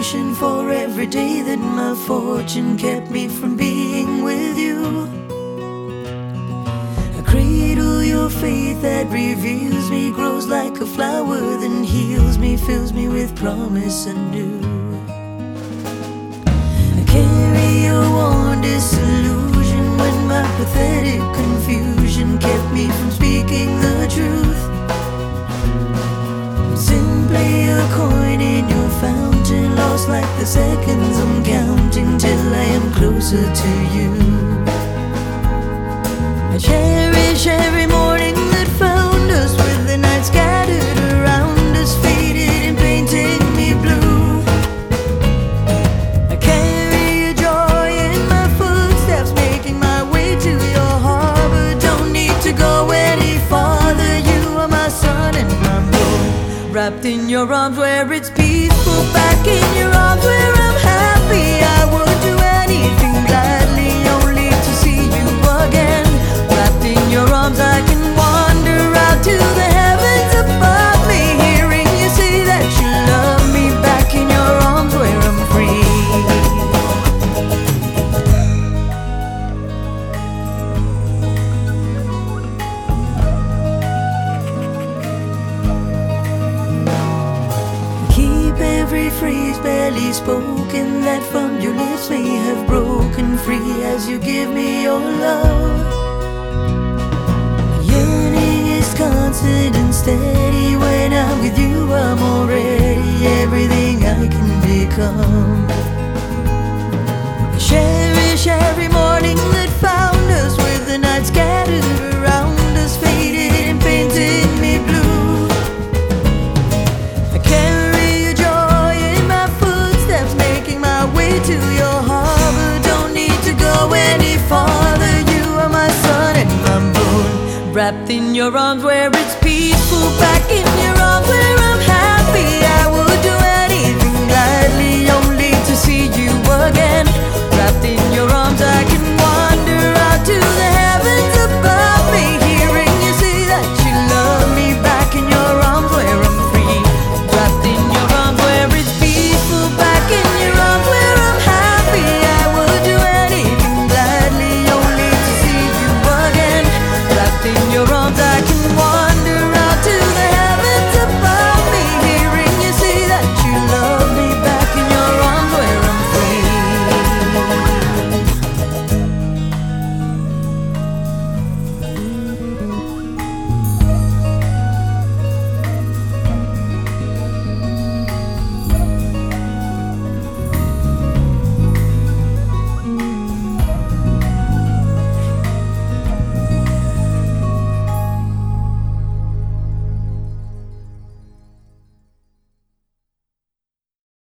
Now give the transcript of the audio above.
wishing for every day that my fortune kept me from being with you. I cradle your faith that reveals me, grows like a flower, then heals me, fills me with promise anew. I carry a warm disillusion when my pathetic confusion kept me from speaking the truth. Simply a coin in your fountain, lost like the seconds I'm counting till I am closer to you. I cherish every morning that found us, with the night scattered around us, faded and painting me blue. I carry a joy in my footsteps, making my way to your harbor. Don't need to go any farther, you are my sun and my moon. Wrapped in your arms where it's peaceful, back in your arms where I'm happy. I would do anything gladly, only to see you again. Wrapped in your arms I can wander out to the heavens above me, hearing you say that you love me. Back in your arms where I'm free. Every phrase barely spoken that from your lips may have broken free as you give me your love. Yearning is constant and steady. When I'm with you I'm already everything I can become. I cherish every morning that found us, with the night scattered around us, faded and painted me blue. To your harbor, don't need to go any farther, you are my sun and my moon. Wrapped in your arms where it's peaceful, back in your